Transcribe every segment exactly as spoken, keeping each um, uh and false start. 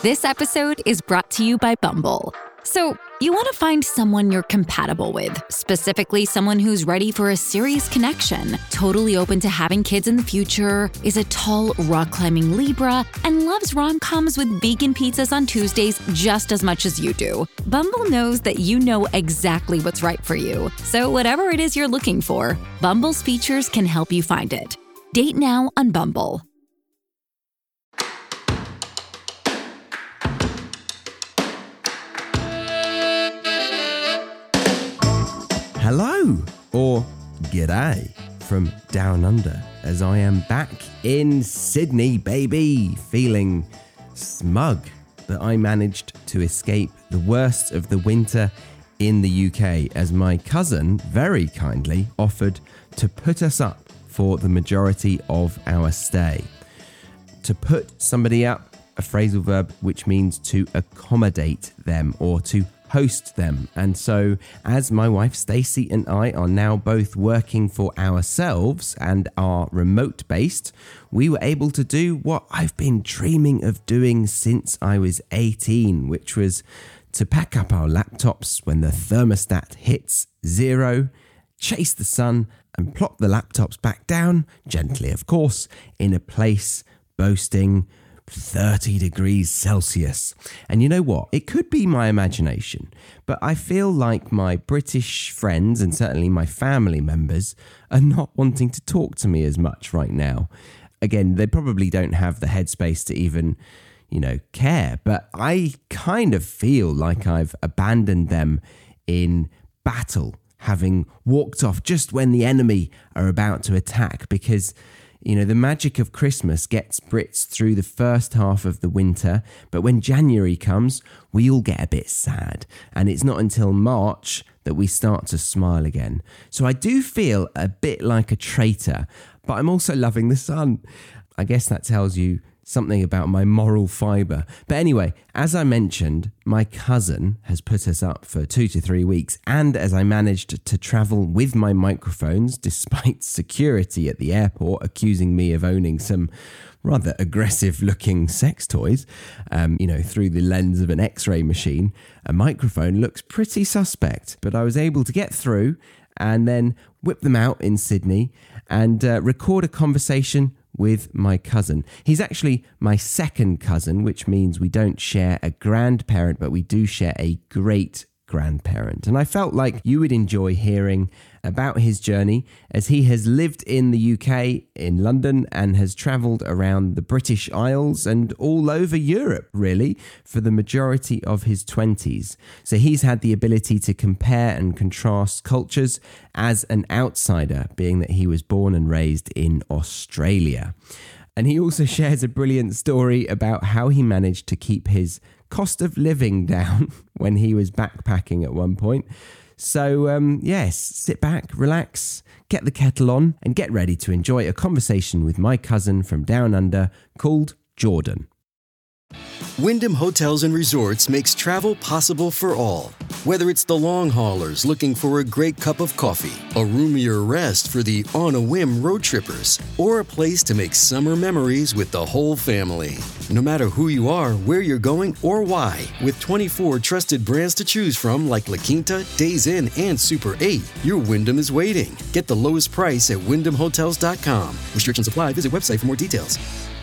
This episode is brought to you by Bumble. So, you want to find someone you're compatible with, specifically someone who's ready for a serious connection, totally open to having kids in the future, is a tall, rock-climbing Libra, and loves rom-coms with vegan pizzas on Tuesdays just as much as you do. Bumble knows that you know exactly what's right for you. So whatever it is you're looking for, Bumble's features can help you find it. Date now on Bumble. Hello, or g'day, from down under, as I am back in Sydney, baby, feeling smug that I managed to escape the worst of the winter in the U K, as my cousin very kindly offered to put us up for the majority of our stay. To put somebody up, a phrasal verb which means to accommodate them or to host them. And so, as my wife Stacey and I are now both working for ourselves and are remote based, we were able to do what I've been dreaming of doing since I was eighteen, which was to pack up our laptops when the thermostat hits zero, chase the sun and plop the laptops back down, gently of course, in a place boasting thirty degrees Celsius. And you know what? It could be my imagination, but I feel like my British friends and certainly my family members are not wanting to talk to me as much right now. Again, they probably don't have the headspace to even, you know, care, but I kind of feel like I've abandoned them in battle, having walked off just when the enemy are about to attack, because you know, the magic of Christmas gets Brits through the first half of the winter, but when January comes, we all get a bit sad. And it's not until March that we start to smile again. So I do feel a bit like a traitor, but I'm also loving the sun. I guess that tells you something about my moral fibre. But anyway, as I mentioned, my cousin has put us up for two to three weeks. And as I managed to travel with my microphones, despite security at the airport accusing me of owning some rather aggressive looking sex toys, um, you know, through the lens of an X-ray machine, a microphone looks pretty suspect. But I was able to get through and then whip them out in Sydney and uh, record a conversation with my cousin. He's actually my second cousin, which means we don't share a grandparent, but we do share a great grandparent. And I felt like you would enjoy hearing about his journey, as he has lived in the U K, in London, and has travelled around the British Isles and all over Europe, really, for the majority of his twenties. So he's had the ability to compare and contrast cultures as an outsider, being that he was born and raised in Australia. And he also shares a brilliant story about how he managed to keep his cost of living down when he was backpacking at one point. So, um, yes, sit back, relax, get the kettle on, and get ready to enjoy a conversation with my cousin from down under called Jordan. Wyndham Hotels and Resorts makes travel possible for all. Whether it's the long haulers looking for a great cup of coffee, a roomier rest for the on-a-whim road trippers, or a place to make summer memories with the whole family. No matter who you are, where you're going, or why, with twenty-four trusted brands to choose from like La Quinta, Days Inn, and Super eight, your Wyndham is waiting. Get the lowest price at wyndham hotels dot com. Restrictions apply. Visit website for more details.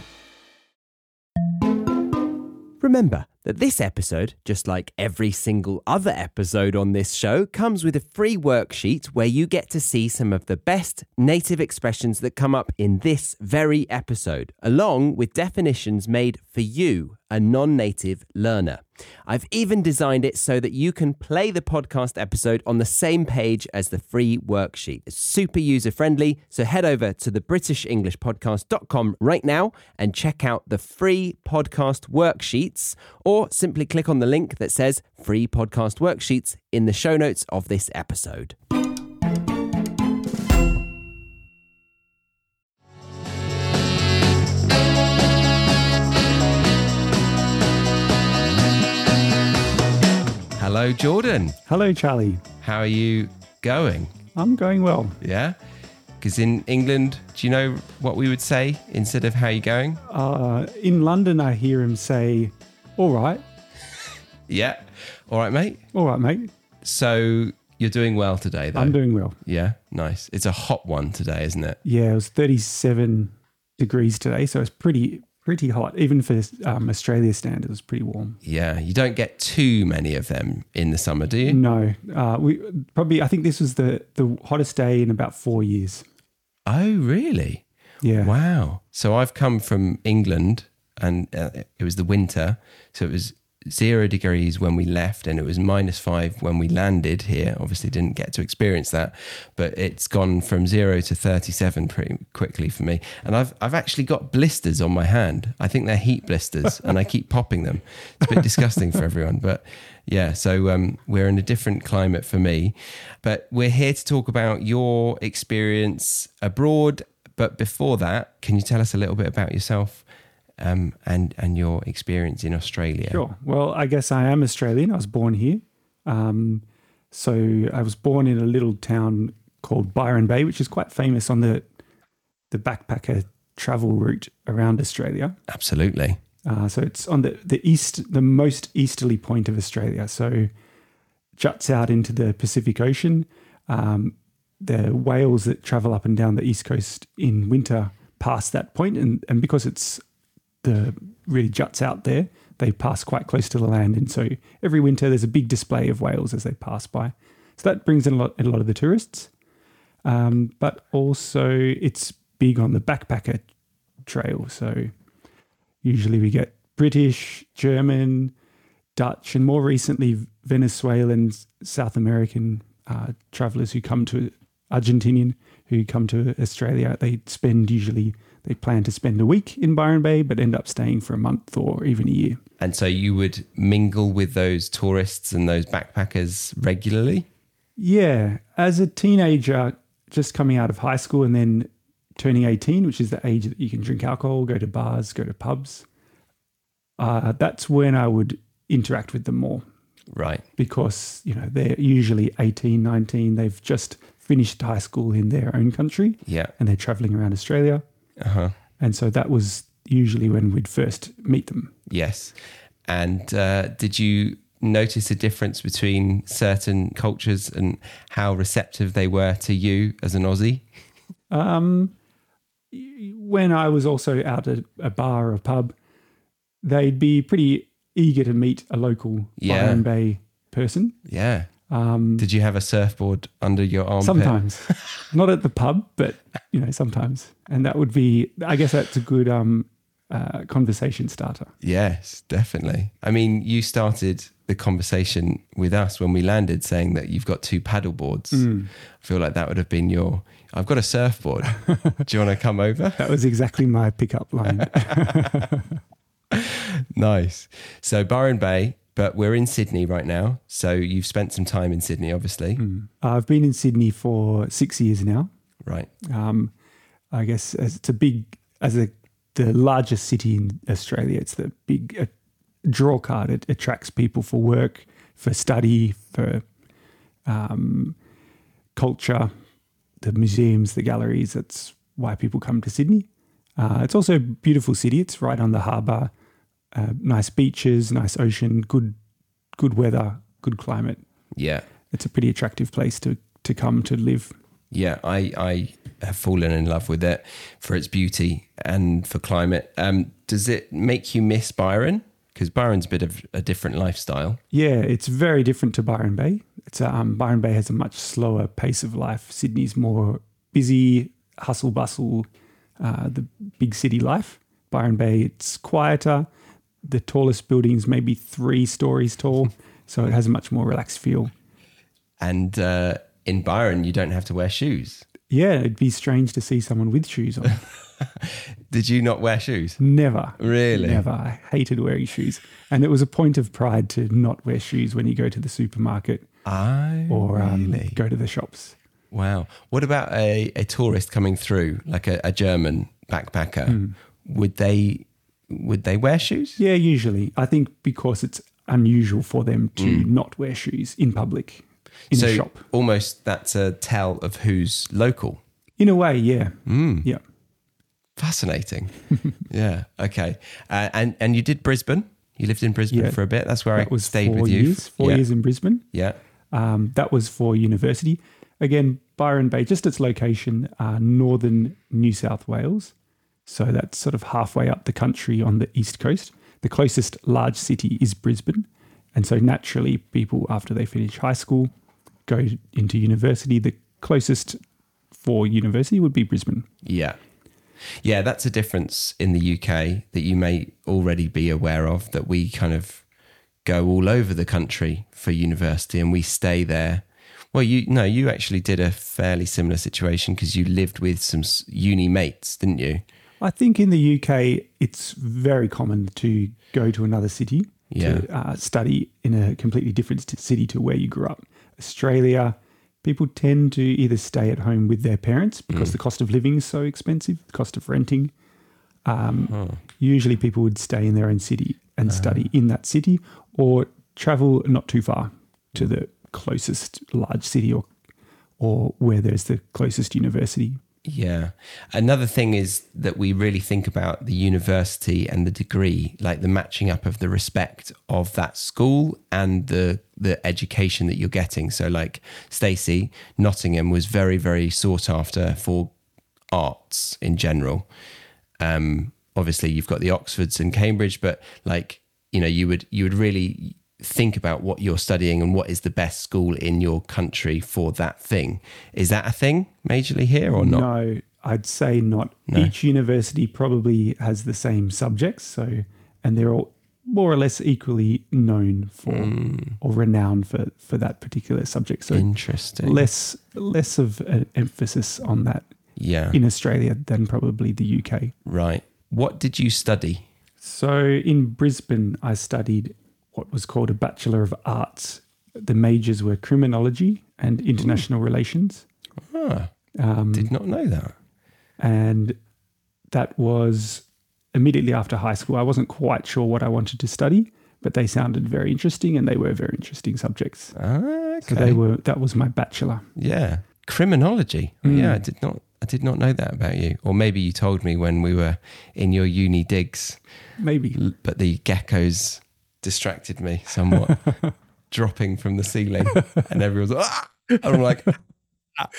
Remember that this episode, just like every single other episode on this show, comes with a free worksheet where you get to see some of the best native expressions that come up in this very episode, along with definitions made for you, a non-native learner. I've even designed it so that you can play the podcast episode on the same page as the free worksheet. It's super user-friendly, so head over to the british english podcast dot com right now and check out the free podcast worksheets, or simply click on the link that says free podcast worksheets in the show notes of this episode. Hello, Jordan. Hello, Charlie. How are you going? I'm going well. Yeah? Because in England, do you know what we would say instead of how you going? Uh, in London, I hear him say, All right. Yeah. All right, mate. All right, mate. So you're doing well today, though? I'm doing well. Yeah, nice. It's a hot one today, isn't it? Yeah, it was thirty-seven degrees today, so it's pretty pretty hot. Even for um, Australia standards, it was pretty warm. Yeah, you don't get too many of them in the summer, do you? No, uh, we probably. I think this was the the hottest day in about four years. Oh, really? Yeah. Wow. So I've come from England, and uh, it was the winter, so it was zero degrees when we left, and it was minus five when we landed here. Obviously didn't get to experience that, but it's gone from zero to thirty-seven pretty quickly for me. And I've I've actually got blisters on my hand. I think they're heat blisters, and I keep popping them. It's a bit disgusting for everyone, but yeah, so um, we're in a different climate for me. But we're here to talk about your experience abroad. But before that, can you tell us a little bit about yourself? Um, and and your experience in Australia. Sure. Well, I guess I am Australian. I was born here. Um, so I was born in a little town called Byron Bay, which is quite famous on the the backpacker travel route around Australia. Absolutely. Uh, so it's on the, the east, the most easterly point of Australia. So juts out into the Pacific Ocean. Um, the whales that travel up and down the east coast in winter pass that point, and and because it's the really juts out there, they pass quite close to the land, and so every winter there's a big display of whales as they pass by. So that brings in a lot, a lot of the tourists, um, but also it's big on the backpacker trail. So usually we get British, German, Dutch, and more recently Venezuelan, South American uh, travellers who come to Argentinian who come to Australia. They spend usually. They plan to spend a week in Byron Bay, but end up staying for a month or even a year. And so you would mingle with those tourists and those backpackers regularly? Yeah. As a teenager, just coming out of high school and then turning eighteen, which is the age that you can drink alcohol, go to bars, go to pubs, uh, that's when I would interact with them more. Right. Because, you know, they're usually eighteen, nineteen. They've just finished high school in their own country. Yeah. And they're traveling around Australia. Uh-huh. And so that was usually when we'd first meet them. Yes. And uh, did you notice a difference between certain cultures and how receptive they were to you as an Aussie? Um, when I was also out at a bar or pub, they'd be pretty eager to meet a local Yeah. Byron Bay person. Yeah. Um, Did you have a surfboard under your armpit? sometimes. Not at the pub, but, you know, sometimes. And that would be, I guess that's a good um, uh, conversation starter. Yes, definitely. I mean, you started the conversation with us when we landed saying that you've got two paddle boards. Mm. I feel like that would have been your, I've got a surfboard. Do you want to come over? That was exactly my pickup line. Nice. So Byron Bay, but we're in Sydney right now. So you've spent some time in Sydney, obviously. Mm. I've been in Sydney for six years now. Right. Um, I guess as it's a big, as a the largest city in Australia, it's the big uh, draw card. It attracts people for work, for study, for um, culture, the museums, the galleries. That's why people come to Sydney. Uh, it's also a beautiful city. It's right on the harbour, uh, nice beaches, nice ocean, good good weather, good climate. Yeah. It's a pretty attractive place to to come to live. Yeah, I, I have fallen in love with it for its beauty and for climate. Um, does it make you miss Byron? Because Byron's a bit of a different lifestyle. Yeah, it's very different to Byron Bay. It's um, Byron Bay has a much slower pace of life. Sydney's more busy, hustle bustle, uh, the big city life. Byron Bay, it's quieter. The tallest building's maybe three stories tall, so it has a much more relaxed feel. And uh, in Byron, you don't have to wear shoes. Yeah, it'd be strange to see someone with shoes on. Did you not wear shoes? Never. Really? Never. I hated wearing shoes. And it was a point of pride to not wear shoes when you go to the supermarket I or um, really? go to the shops. Wow. What about a, a tourist coming through, like a, a German backpacker? Mm. Would they would they wear shoes? Yeah, usually. I think because it's unusual for them to Mm. not wear shoes in public, in so a shop. Almost that's a tell of who's local. In a way, yeah. Mm. Yeah. Fascinating. Yeah. Okay. Uh, and and you did Brisbane You lived in Brisbane Yeah. for a bit. That's where That I was stayed four with you. years. Four yeah. years in Brisbane. Yeah. Um, that was for university. Again, Byron Bay, just its location, uh, northern New South Wales. So that's sort of halfway up the country on the east coast. The closest large city is Brisbane. And so naturally, people, after they finish high school, go into university. The closest for university would be Brisbane. Yeah. Yeah, that's a difference in the U K that you may already be aware of, that we kind of go all over the country for university and we stay there. Well, you no, you actually did a fairly similar situation because you lived with some s- uni mates, didn't you? I think in the U K, it's very common to go to another city Yeah. to uh, study in a completely different st- city to where you grew up. Australia, people tend to either stay at home with their parents because the cost of living is so expensive, the cost of renting. Um, Usually people would stay in their own city and study in that city, or travel not too far to the closest large city or or where there's the closest university. Yeah. Another thing is that we really think about the university and the degree, like the matching up of the respect of that school and the the education that you're getting. So like Stacey, Nottingham was very, very sought after for arts in general. Um, obviously you've got the Oxfords and Cambridge, but like, you know, you would you would really think about what you're studying and what is the best school in your country for that thing. Is that a thing majorly here or not? No, I'd say not. No. Each university probably has the same subjects, so and they're all more or less equally known for or renowned for for that particular subject. So Interesting. less less of an emphasis on that Yeah. in Australia than probably the U K. Right. What did you study? So in Brisbane, I studied what was called a Bachelor of Arts. The majors were criminology and international relations. Ah, Um, did not know that. and that was immediately after high school. I wasn't quite sure what I wanted to study, but they sounded very interesting and they were very interesting subjects. Ah, okay. So they were. That was my bachelor. Yeah. Criminology. Oh, Mm. Yeah, I did not I did not know that about you. Or maybe you told me when we were in your uni digs, Maybe. l- but the geckos distracted me somewhat, dropping from the ceiling, and everyone's like, ah! And I'm like, ah.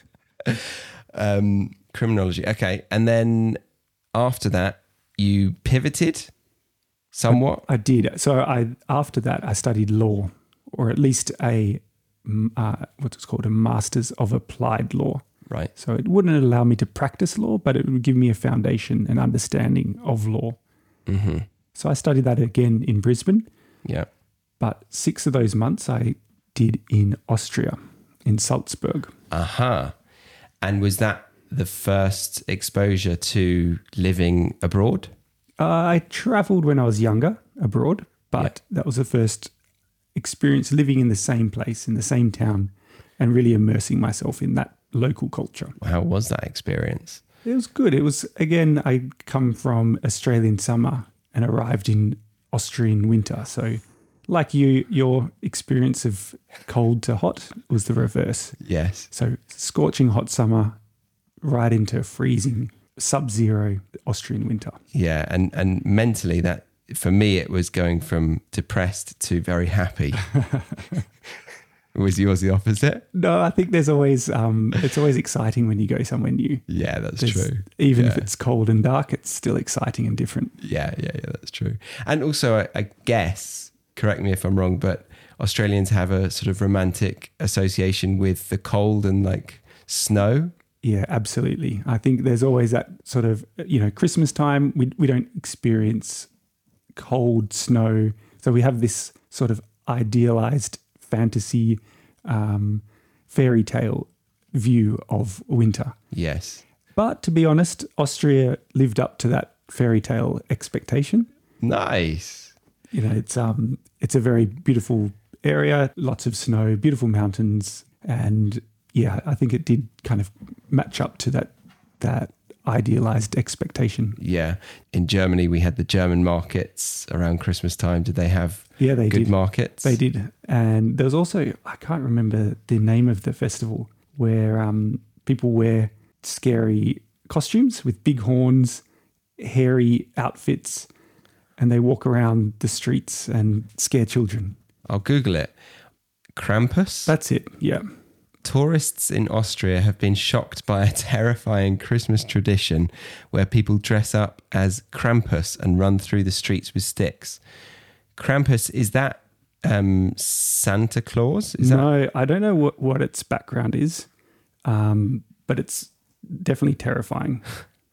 um, criminology. Okay, and then after that, you pivoted somewhat. I did. So I after that I studied law, or at least a mm, uh, what's called a Masters of Applied Law. Right. So it wouldn't allow me to practice law, but it would give me a foundation and understanding of law. Mm-hmm. So I studied that again in Brisbane, Yeah. but six of those months I did in Austria, in Salzburg. Aha. And was that the first exposure to living abroad? Uh, I travelled when I was younger abroad, but that was the first experience living in the same place, in the same town, and really immersing myself in that local culture. How was that experience? It was good. It was, again, I come from Australian summer and arrived in Austrian winter. So like you, your experience of cold to hot was the reverse. Yes. So scorching hot summer right into freezing sub-zero Austrian winter. Yeah, and and mentally that for me it was going from depressed to very happy. Was yours the opposite? No, I think there's always, um, it's always exciting when you go somewhere new. Yeah, that's There's- true. Even if Yeah. it's cold and dark, it's still exciting and different. Yeah, yeah, yeah, that's true. And also, I, I guess, correct me if I'm wrong, but Australians have a sort of romantic association with the cold and like snow. Yeah, absolutely. I think there's always that sort of, you know, Christmas time, we, we don't experience cold snow. So we have this sort of idealized fantasy um, fairy tale view of winter. Yes. But to be honest, Austria lived up to that fairy tale expectation. Nice. You know, it's um, it's a very beautiful area, lots of snow, beautiful mountains, and yeah, I think it did kind of match up to that that idealized expectation. Yeah. In Germany, we had the German markets around Christmas time. Did they have Yeah, they good did. markets? They did, and there was also, I can't remember the name of the festival, where um, people wear scary costumes with big horns, hairy outfits, and they walk around the streets and scare children. I'll Google it. Krampus? That's it, yeah. Tourists in Austria have been shocked by a terrifying Christmas tradition where people dress up as Krampus and run through the streets with sticks. Krampus, is that um, Santa Claus? Is no, that- I don't know what, what its background is, um, but it's definitely terrifying.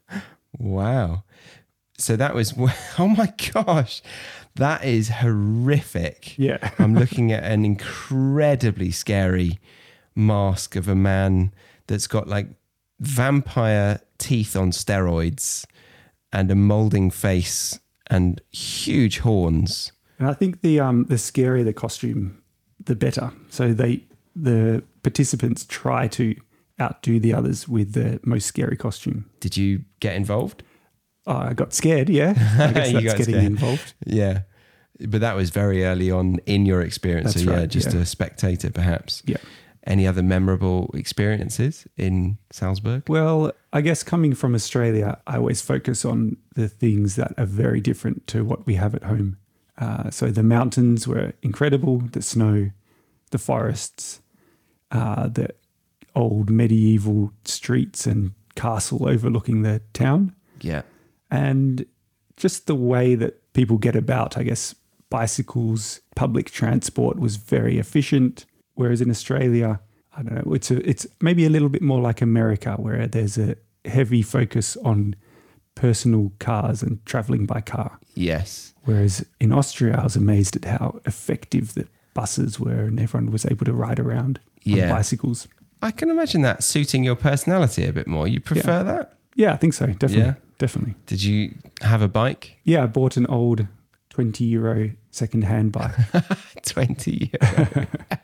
Wow. So that was, oh my gosh, that is horrific. Yeah. I'm looking at an incredibly scary mask of a man that's got like vampire teeth on steroids and a molding face and huge horns. And I think the um the scarier the costume, the better. So they the participants try to outdo the others with the most scary costume. Did you get involved? Oh, I got scared, yeah. I guess You that's got getting scared. involved. Yeah. But that was very early on in your experience. That's so yeah, right, just yeah. a spectator perhaps. Yeah. Any other memorable experiences in Salzburg? Well, I guess coming from Australia, I always focus on the things that are very different to what we have at home. Uh, so the mountains were incredible, the snow, the forests, uh, the old medieval streets and castle overlooking the town. Yeah. And just the way that people get about, I guess, bicycles, public transport was very efficient. Whereas in Australia, I don't know, it's a, it's maybe a little bit more like America, where there's a heavy focus on personal cars and traveling by car. Yes. Whereas in Austria, I was amazed at how effective the buses were and everyone was able to ride around Yeah. on bicycles. I can imagine that suiting your personality a bit more. You prefer Yeah. that? Yeah, I think so. Definitely. Yeah. Definitely. Did you have a bike? Yeah, I bought an old twenty euro second-hand bike. twenty euro.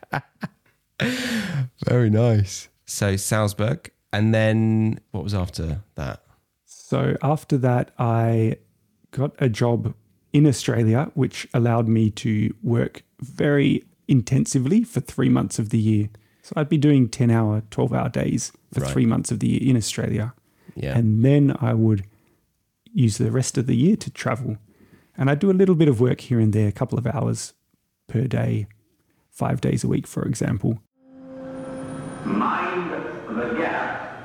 Very nice. So Salzburg. And then what was after that? So after that, I got a job in Australia, which allowed me to work very intensively for three months of the year. So I'd be doing ten-hour, twelve-hour days for Right. three months of the year in Australia. Yeah. And then I would use the rest of the year to travel. And I do a little bit of work here and there, a couple of hours per day, five days a week, for example. Mind the gap.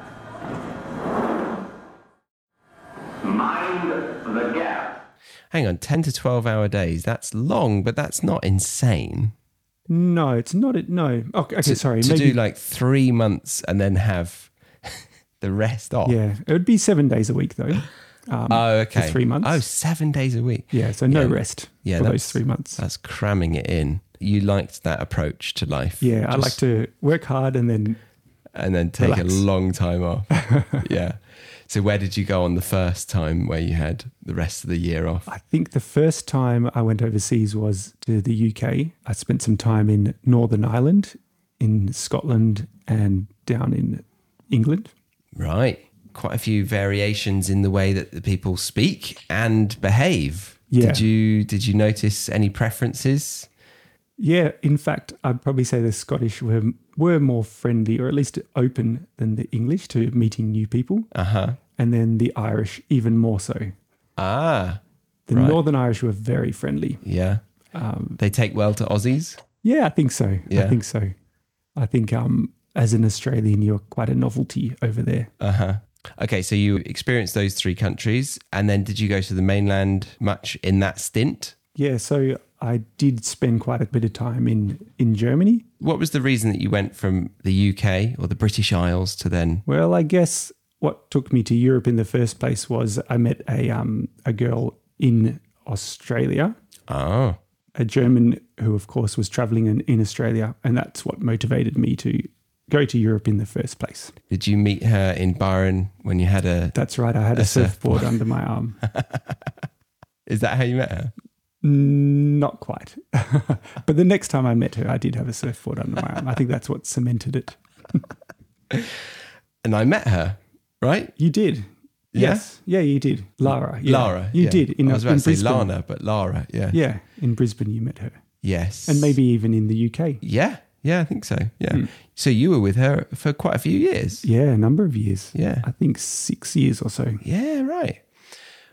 Mind the gap. Hang on, ten to twelve hour days. That's long, but that's not insane. No, it's not. It. No. Okay, okay To, sorry. to maybe, do like three months and then have the rest off. yeah, it would be seven days a week, though. Um, Oh, okay. For three months. Oh, seven days a week. Yeah, so no Yeah. rest Yeah, for that's- those three months. That's cramming it in. You liked that approach to life. Yeah, I Just- like to work hard and then and then take relax. a long time off. Yeah. So where did you go on the first time where you had the rest of the year off? I think the first time I went overseas was to the U K. I spent some time in Northern Ireland, in Scotland, and down in England. Right. Quite a few variations in the way that the people speak and behave. Yeah. Did you did you notice any preferences? Yeah, in fact, I'd probably say the Scottish were were more friendly, or at least open, than the English to meeting new people. Uh-huh. And then the Irish even more so. Ah. The Right. Northern Irish were very friendly. Yeah. Um, They take well to Aussies. yeah, I think so. Yeah. I think so. I think um, as an Australian, you're quite a novelty over there. Uh-huh. Okay, so you experienced those three countries, and then did you go to the mainland much in that stint? Yeah, so I did spend quite a bit of time in, in Germany. What was the reason that you went from the U K or the British Isles to then? Well, I guess what took me to Europe in the first place was I met a um, a girl in Australia, Oh, a German who, of course, was traveling in, in Australia. And that's what motivated me to go to Europe in the first place. did you meet her in Byron when you had a... That's right. I had a, A surfboard surfboard. under my arm. Is that how you met her? Not quite. But the next time I met her, I did have a surfboard under my arm. I think that's what cemented it. And I met her, right? You did. Yeah? Yes. Yeah, you did. Lara. Yeah. Lara. You yeah. did. In, I was about in to say Brisbane. Lana, but Lara, yeah. Yeah. In Brisbane, you met her. Yes. And maybe even in the U K. Yeah, yeah, I think so, yeah. Hmm. So you were with her for quite a few years? Yeah, a number of years. Yeah. I think six years or so. Yeah, right.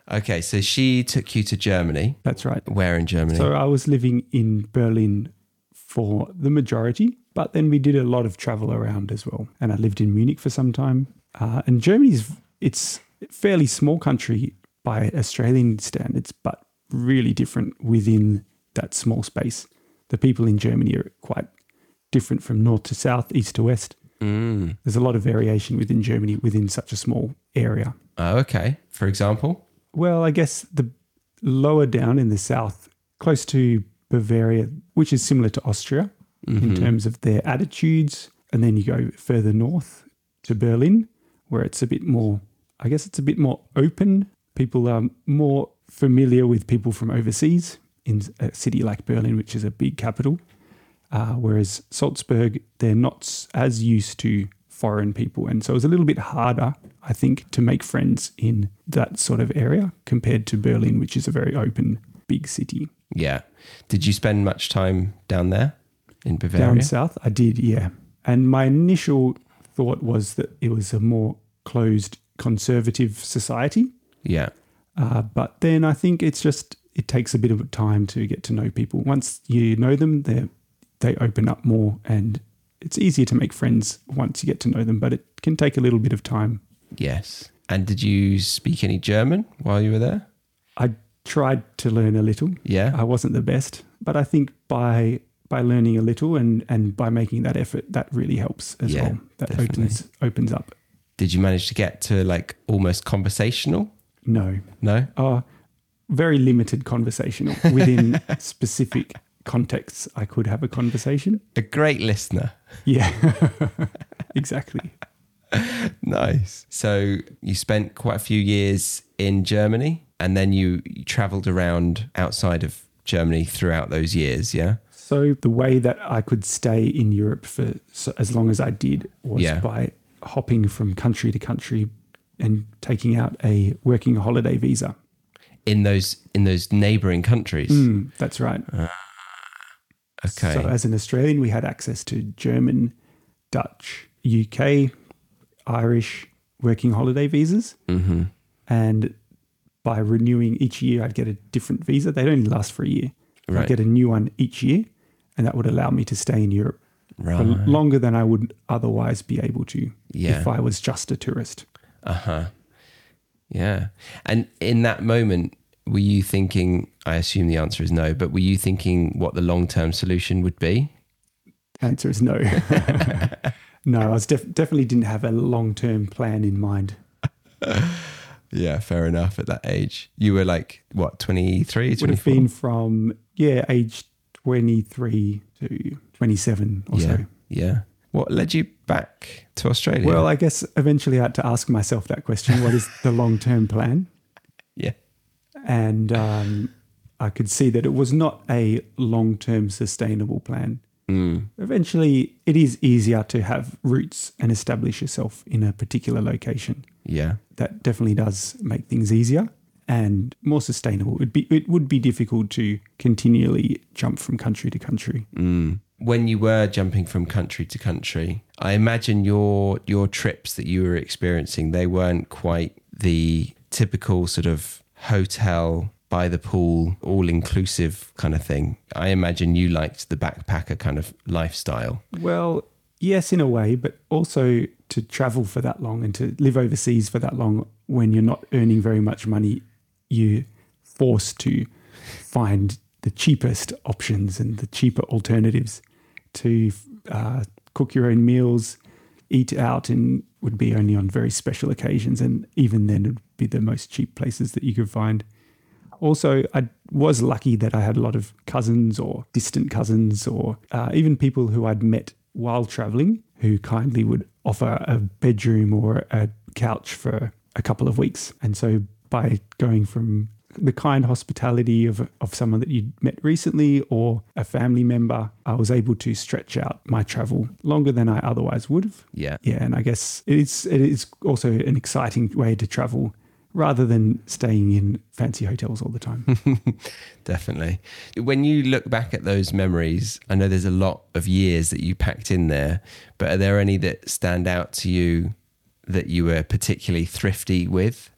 Okay, so she took you to Germany. That's right. Where in Germany? So I was living in Berlin for the majority, but then we did a lot of travel around as well. And I lived in Munich for some time. Uh, and Germany's, it's a fairly small country by Australian standards, but really different within that small space. The people in Germany are quite different from north to south, east to west. Mm. There's a lot of variation within Germany within such a small area. Oh, okay. For example? Well, I guess the lower down in the south, close to Bavaria, which is similar to Austria mm-hmm. in terms of their attitudes. And then you go further north to Berlin, where it's a bit more, I guess it's a bit more open. People are more familiar with people from overseas in a city like Berlin, which is a big capital. Uh, whereas Salzburg, they're not as used to foreign people. And so it was a little bit harder, I think, to make friends in that sort of area compared to Berlin, which is a very open, big city. Yeah. Did you spend much time down there in Bavaria? Down south? I did, yeah. And my initial thought was that it was a more closed, conservative society. Yeah. Uh, but then I think it's just, it takes a bit of time to get to know people. Once you know them, they they open up more, and it's easier to make friends once you get to know them, but it can take a little bit of time. Yes. And did you speak any German while you were there? I tried to learn a little. Yeah. I wasn't the best, but I think by by learning a little and, and by making that effort, that really helps as Yeah, well. That definitely. opens opens up. Did you manage to get to like almost conversational? No. No? Uh, very limited conversational. Within specific contexts, I could have a conversation. A great listener. Yeah, exactly. Nice. So you spent quite a few years in Germany, and then you, you traveled around outside of Germany throughout those years, yeah? So the way that I could stay in Europe for so, as long as I did was Yeah. by hopping from country to country and taking out a working holiday visa. In those in those neighbouring countries? Mm, that's right. Okay. So as an Australian, we had access to German, Dutch, U K, Irish working holiday visas. Mm-hmm. And by renewing each year, I'd get a different visa. They'd only last for a year. Right. I'd get a new one each year, and that would allow me to stay in Europe Right. for longer than I would otherwise be able to Yeah. if I was just a tourist. Uh-huh. Yeah. And in that moment, were you thinking, I assume the answer is no, but were you thinking what the long-term solution would be? Answer is no. No, I was def- definitely didn't have a long-term plan in mind. Yeah, fair enough at that age. You were like, what, twenty-three, Would have twenty-four? been from, yeah, age twenty-three to twenty-seven or Yeah, so. yeah. What led you back to Australia? Well, I guess eventually I had to ask myself that question. What is the long-term plan? yeah. And um, I could see that it was not a long-term sustainable plan. Mm. Eventually, it is easier to have roots and establish yourself in a particular location. Yeah. That definitely does make things easier and more sustainable. It'd be, it would be difficult to continually jump from country to country. Mm. When you were jumping from country to country, I imagine your your trips that you were experiencing, they weren't quite the typical sort of hotel by the pool, all-inclusive kind of thing. I imagine you liked the backpacker kind of lifestyle. Well, yes, in a way, but also to travel for that long and to live overseas for that long when you're not earning very much money, you're forced to find the cheapest options and the cheaper alternatives to uh, cook your own meals, eat out, and would be only on very special occasions. And even then, it would be the most cheap places that you could find. Also, I was lucky that I had a lot of cousins or distant cousins or uh, even people who I'd met while traveling who kindly would offer a bedroom or a couch for a couple of weeks. And so by going from the kind hospitality of of someone that you'd met recently or a family member, I was able to stretch out my travel longer than I otherwise would have. Yeah. Yeah, and I guess it's it is also an exciting way to travel rather than staying in fancy hotels all the time. Definitely. When you look back at those memories, I know there's a lot of years that you packed in there, but are there any that stand out to you that you were particularly thrifty with?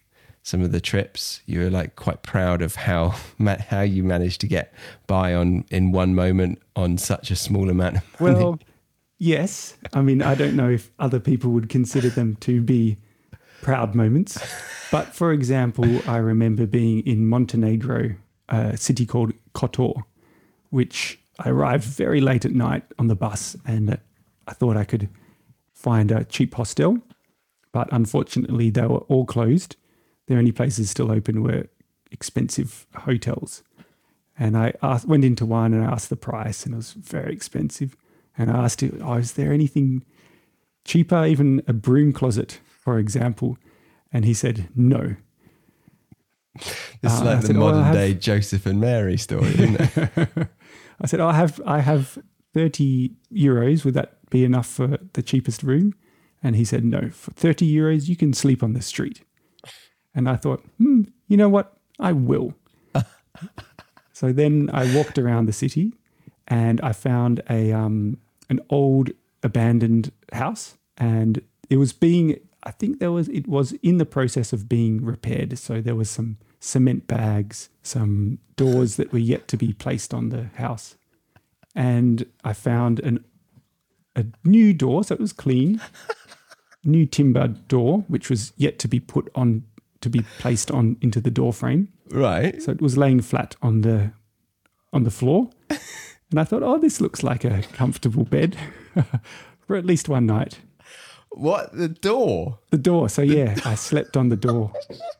some of the trips. You were like quite proud of how ma- how you managed to get by on in one moment on such a small amount of money. Well, yes. I mean, I don't know if other people would consider them to be proud moments. But for example, I remember being in Montenegro, a city called Kotor, which I arrived very late at night on the bus, and I thought I could find a cheap hostel. But unfortunately, they were all closed. The only places still open were expensive hotels. And I asked, went into one and I asked the price, and it was very expensive. And I asked, oh, is there anything cheaper, even a broom closet, for example? And he said, no. This is Uh, like I the said, oh, I modern have- day Joseph and Mary story, isn't it? I said, oh, I have I have thirty euros. Would that be enough for the cheapest room? And he said, no, for thirty euros, you can sleep on the street. And I thought, hmm, you know what? I will. So then I walked around the city and I found a um, an old abandoned house, and it was being, I think there was, it was in the process of being repaired. So there was some cement bags, some doors that were yet to be placed on the house. And I found an a new door, so it was clean, new timber door, which was yet to be put on, to be placed on into the door frame. Right. So it was laying flat on the on the floor. And I thought, oh, this looks like a comfortable bed for at least one night. What? The door? The door. So yeah, I slept on the door.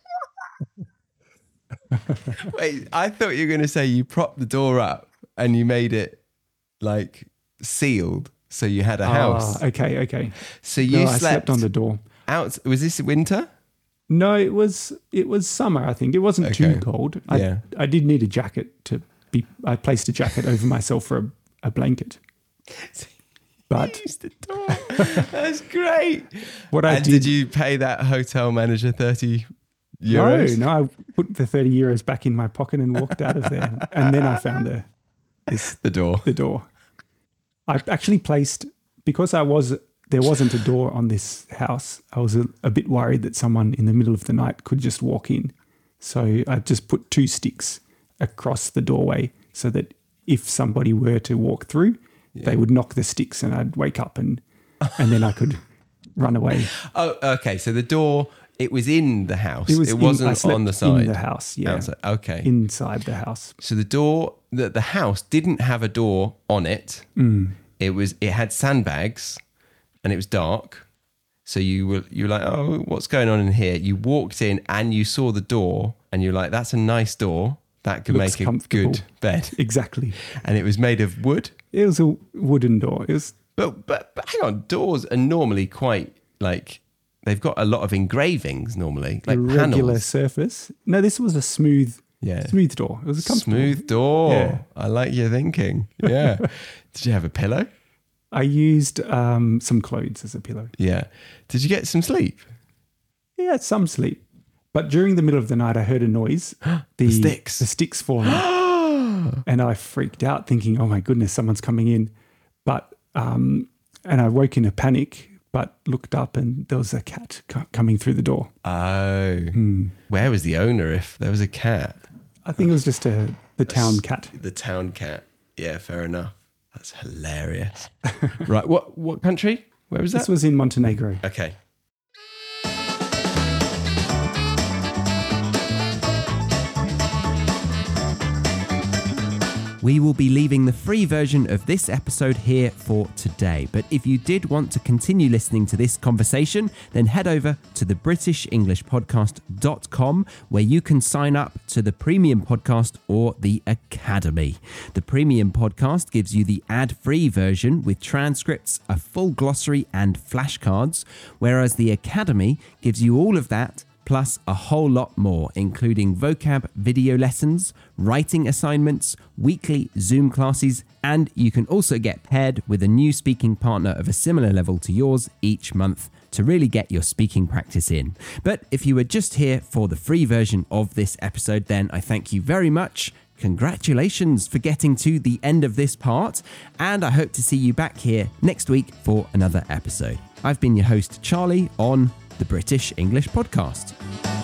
Wait, I thought you were going to say you propped the door up and you made it like sealed, so you had a house. Ah, okay, okay. So you No, slept, I slept on the door. out. Was this winter? No, it was it was summer, I think. It wasn't too Okay. cold. I, Yeah. I did need a jacket to be I placed a jacket over myself for a, a blanket. But Use the door. That's great. what I and did, did you pay that hotel manager thirty euros? No, no, I put the thirty euros back in my pocket and walked out of there. And then I found the this The door. the door. I actually placed, because I was there wasn't a door on this house. I was a, a bit worried that someone in the middle of the night could just walk in. So I just put two sticks across the doorway so that if somebody were to walk through, they would knock the sticks and I'd wake up and and then I could run away. Oh, okay. So the door, it was in the house. It was in- I wasn't slept on the side. in the house, yeah. Outside. Okay. Inside the house. So the door, the, the house didn't have a door on it. Mm. It was, it had sandbags, and it was dark. So you were, you were like, oh, what's going on in here? You walked in and you saw the door, and you're like, that's a nice door. That could Looks make a comfortable. good bed. Exactly. And it was made of wood. It was a wooden door. It was But, but but hang on, doors are normally quite like, they've got a lot of engravings normally, like a regular panels. surface. No, this was a smooth, Yeah. smooth door. It was a comfortable. Smooth door. Yeah. I like your thinking. Yeah. Did you have a pillow? I used um, some clothes as a pillow. Yeah. Did you get some sleep? Yeah, some sleep. But during the middle of the night, I heard a noise. The sticks. The sticks falling. And I freaked out thinking, oh my goodness, someone's coming in. But, um, and I woke in a panic, but looked up and there was a cat co- coming through the door. Oh. Hmm. Where was the owner if there was a cat? I think it was just a the town cat. The town cat. Yeah, fair enough. That's hilarious. Right. What what country? Where was that? This was in Montenegro. Okay. We will be leaving the free version of this episode here for today. But if you did want to continue listening to this conversation, then head over to the british english podcast dot com, where you can sign up to the premium podcast or the Academy. The premium podcast gives you the ad-free version with transcripts, a full glossary and flashcards, whereas the Academy gives you all of that plus a whole lot more, including vocab video lessons, writing assignments, weekly Zoom classes, and you can also get paired with a new speaking partner of a similar level to yours each month to really get your speaking practice in. But if you were just here for the free version of this episode, then I thank you very much. Congratulations for getting to the end of this part, and I hope to see you back here next week for another episode. I've been your host, Charlie, on the British English Podcast.